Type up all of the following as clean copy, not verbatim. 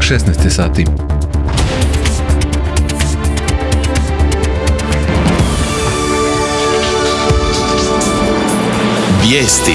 16 sati. Vijesti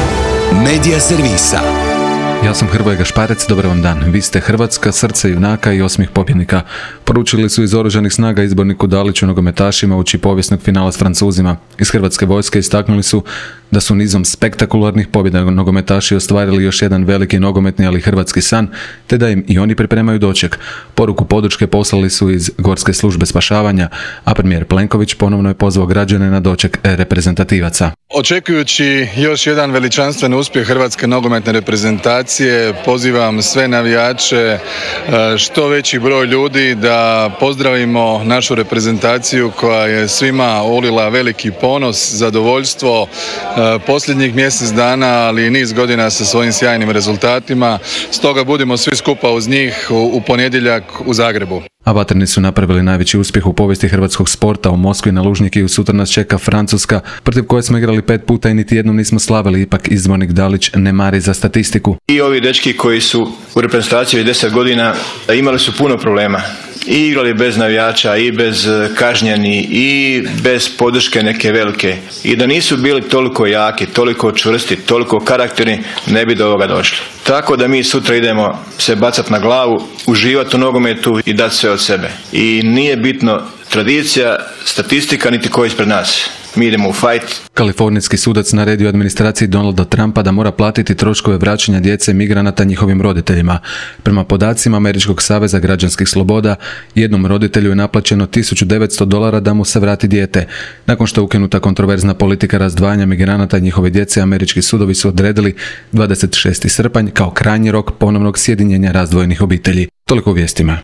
Medija servisa. Ja sam Hrvoje Gašparec, dobar vam dan. Vi ste Hrvatska, srce junaka i osmih pobjednika. Poručili su iz Oružanih snaga izborniku Daliću nogometašima uoči povijesnog finala s Francuzima. Iz Hrvatske vojske istaknuli su da su nizom spektakularnih pobjeda nogometaši ostvarili još jedan veliki nogometni, ali hrvatski san, te da im i oni pripremaju doček. Poruku podrške poslali su iz Gorske službe spašavanja, a premijer Plenković ponovno je pozvao građane na doček reprezentativaca. Očekujući još jedan veličanstven uspjeh hrvatske nogometne reprezentacije, pozivam sve navijače, što veći broj ljudi da pozdravimo našu reprezentaciju koja je svima ulila veliki ponos, zadovoljstvo posljednjih mjesec dana, ali i niz godina sa svojim sjajnim rezultatima. Stoga budimo svi skupa uz njih u ponedjeljak u Zagrebu. A vatreni su napravili najveći uspjeh u povijesti hrvatskog sporta u Moskvi na Lužnjiki. Sutra nas čeka Francuska, protiv koje smo igrali 5 puta i niti jednom nismo slavili. Ipak izbornik Dalić ne mari za statistiku. I ovi dečki koji su u reprezentaciji 10 godina imali su puno problema. I igrali bez navijača, i bez kažnjeni, i bez podrške neke velike. I da nisu bili toliko jaki, toliko čvrsti, toliko karakterni, ne bi do ovoga došli. Tako da mi sutra idemo se bacati na glavu, uživati u nogometu i dati sve od sebe. I nije bitno tradicija, statistika, niti ko je ispred nas. Mi idemo u fajt. Kalifornijski sudac naredio administraciji Donalda Trumpa da mora platiti troškove vraćanja djece migranata njihovim roditeljima. Prema podacima Američkog saveza građanskih sloboda, jednom roditelju je naplaćeno $1900 da mu se vrati dijete. Nakon što je ukinuta kontroverzna politika razdvajanja migranata i njihove djece, američki sudovi su odredili 26. srpanj kao krajnji rok ponovnog sjedinjenja razdvojenih obitelji. Toliko u vijestima.